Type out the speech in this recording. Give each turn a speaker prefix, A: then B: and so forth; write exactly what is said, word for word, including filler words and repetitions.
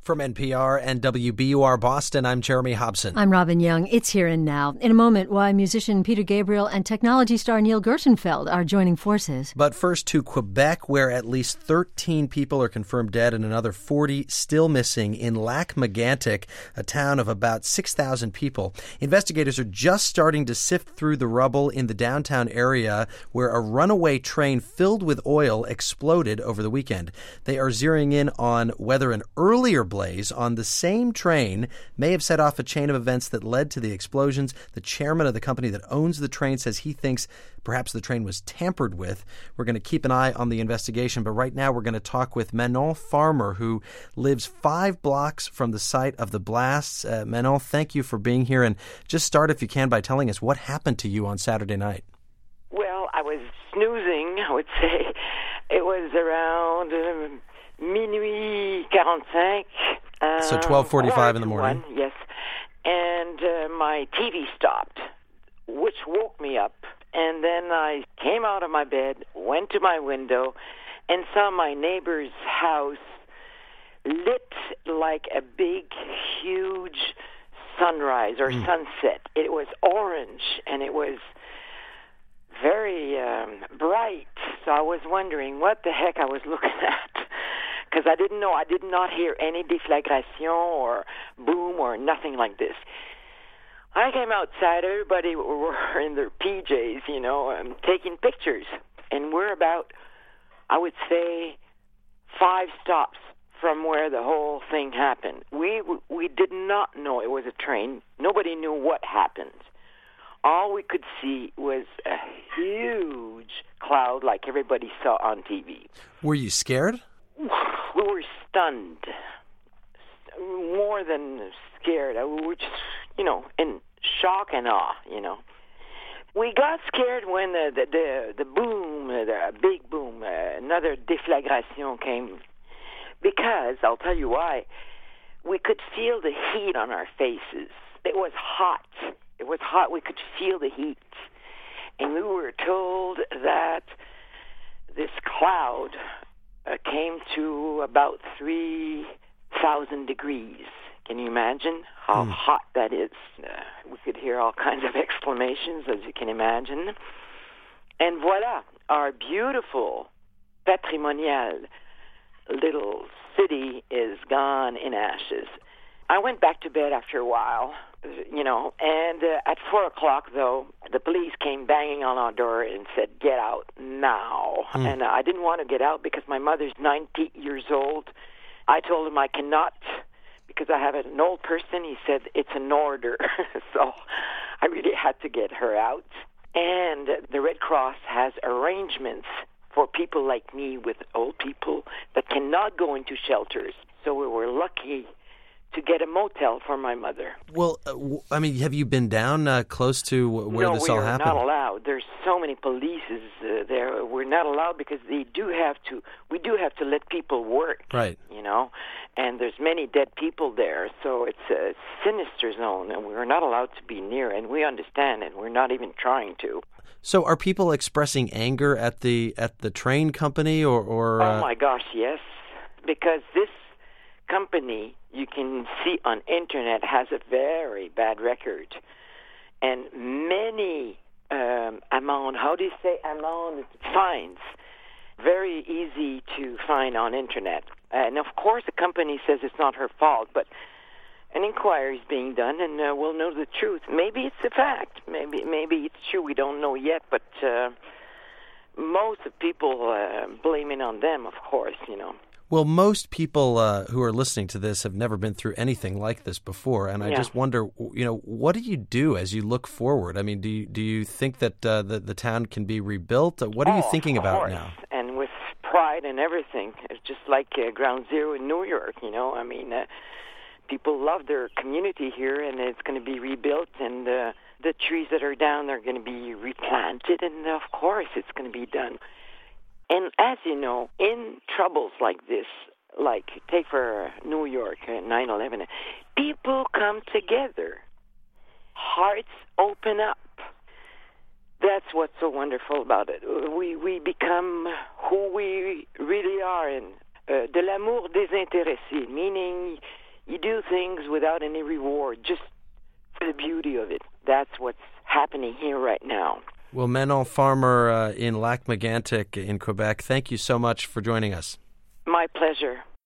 A: From N P R and W B U R Boston, I'm Jeremy Hobson.
B: I'm Robin Young. It's Here and Now. In a moment, why musician Peter Gabriel and technology star Neil Gershenfeld are joining forces.
A: But first to Quebec, where at least thirteen people are confirmed dead and another forty still missing in Lac-Mégantic, a town of about six thousand people. Investigators are just starting to sift through the rubble in the downtown area where a runaway train filled with oil exploded over the weekend. They are zeroing in on whether an earlier blaze on the same train may have set off a chain of events that led to the explosions. The chairman of the company that owns the train says he thinks perhaps the train was tampered with. We're going to keep an eye on the investigation, but right now we're going to talk with Manon Farmer, who lives five blocks from the site of the blasts. Uh, Manon, thank you for being here, and just start, if you can, by telling us what happened to you on Saturday night.
C: Well, I was snoozing, I would say. It was around Uh, Minuit quarante-cinq. Uh,
A: so twelve forty-five in the morning.
C: One, yes. And uh, my T V stopped, which woke me up. And then I came out of my bed, went to my window, and saw my neighbor's house lit like a big, huge sunrise or mm. sunset. It was orange, and it was very um, bright. So I was wondering what the heck I was looking at. Because I didn't know, I did not hear any deflagration or boom or nothing like this. I came outside, everybody were in their P Js, you know, um, taking pictures. And we're about, I would say, five stops from where the whole thing happened. We we did not know it was a train. Nobody knew what happened. All we could see was a huge cloud like everybody saw on T V.
A: Were you scared?
C: We were stunned, more than scared. We were just, you know, in shock and awe, you know. We got scared when the the, the, the boom, the big boom, uh, another deflagration came, because, I'll tell you why, we could feel the heat on our faces. It was hot. It was hot. We could feel the heat. And we were told that this cloud Uh, came to about three thousand degrees. Can you imagine how mm. hot that is? Uh, we could hear all kinds of exclamations, as you can imagine. And voila, our beautiful, patrimonial little city is gone in ashes. I went back to bed after a while, you know, and uh, at four o'clock, though, the police came banging on our door and said, get out now. Mm. And uh, I didn't want to get out because my mother's ninety years old. I told him I cannot because I have an old person. He said, it's an order. So I really had to get her out. And uh, the Red Cross has arrangements for people like me with old people that cannot go into shelters. So we were lucky to get a motel for my mother.
A: Well, uh, w- I mean, have you been down uh, close to w- where
C: no,
A: this all happened?
C: No, we're not allowed. There's so many polices uh, there. We're not allowed because they do have to, we do have to let people work.
A: Right.
C: You know, and there's many dead people there, so it's a sinister zone, and we're not allowed to be near, and we understand, and we're not even trying to.
A: So are people expressing anger at the at the train company or... or
C: uh... Oh, my gosh, yes. Because this company, you can see on internet, has a very bad record, and many um, amount, how do you say amount, fines, very easy to find on internet. And of course the company says it's not her fault, but an inquiry is being done, and uh, we'll know the truth. Maybe it's a fact, maybe maybe it's true, we don't know yet, but uh, most of people uh, blame it on them, of course, you know.
A: Well, most people uh, who are listening to this have never been through anything like this before, and I
C: yeah.
A: just wonder, you know, what do you do as you look forward? I mean, do you, do you think that uh, the, the town can be rebuilt? What are
C: oh,
A: you thinking
C: of
A: about
C: course.
A: now?
C: And with pride and everything, it's just like uh, Ground Zero in New York, you know. I mean, uh, people love their community here, and it's going to be rebuilt, and uh, the trees that are down are going to be replanted, and of course it's going to be done. And as you know, in troubles like this, like take for New York, uh, nine eleven, people come together. Hearts open up. That's what's so wonderful about it. We we become who we really are, and uh, de l'amour désintéressé, meaning things without any reward, just for the beauty of it. That's what's happening here right now.
A: Well, Manon Farmer uh, in Lac-Mégantic in Quebec, thank you so much for joining us.
C: My pleasure.